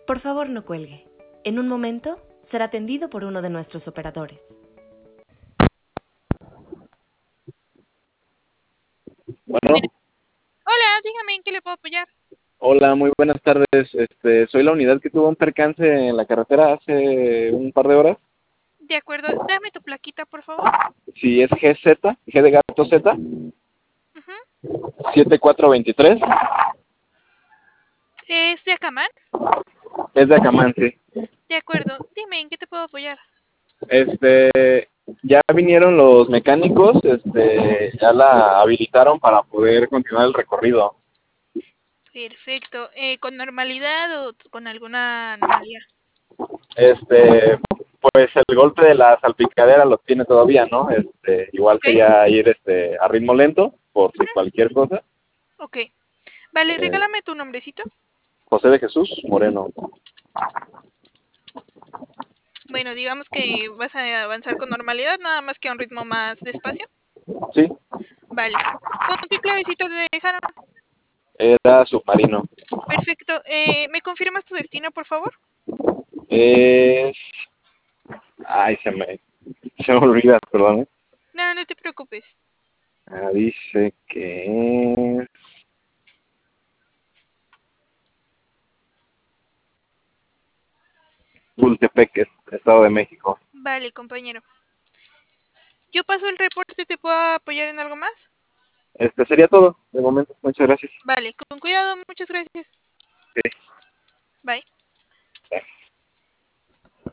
Por favor, no cuelgue. En un momento será atendido por uno de nuestros operadores. Bueno, Hola, dígame en qué le puedo apoyar. hola, muy buenas tardes. Soy la unidad que tuvo un percance en la carretera hace un par de horas. De acuerdo, dame tu plaquita, por favor. Si es GZ, G de gato Z, Ujú. 7423, ¿Es de Acamán? es de Acamán, sí. De acuerdo, dime en qué te puedo apoyar. Ya vinieron los mecánicos, ya la habilitaron para poder continuar el recorrido. Perfecto. ¿Con normalidad o con alguna anomalía? Pues el golpe de la salpicadera lo tiene todavía, ¿no? Igual Ok. sería ir a ritmo lento, por si cualquier cosa. Ok. Vale, Eh, regálame tu nombrecito. José de Jesús Moreno. Bueno, digamos que vas a avanzar con normalidad, nada más que a un ritmo más despacio. Sí, Vale. ¿Con qué clavecito te dejaron? era submarino. Perfecto. ¿Me confirmas tu destino, por favor? Es... Ay, se me olvida, perdón. No, no te preocupes. Dice que es Tultepec, Estado de México. Vale, compañero. Yo paso el reporte, ¿te puedo apoyar en algo más? Sería todo, de momento. Muchas gracias. Vale, con cuidado, muchas gracias. Sí. Bye. Bye.